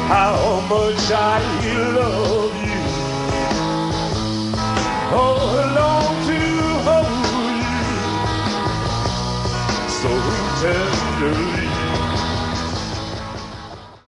how much I love you. Oh, long to hold you so tenderly.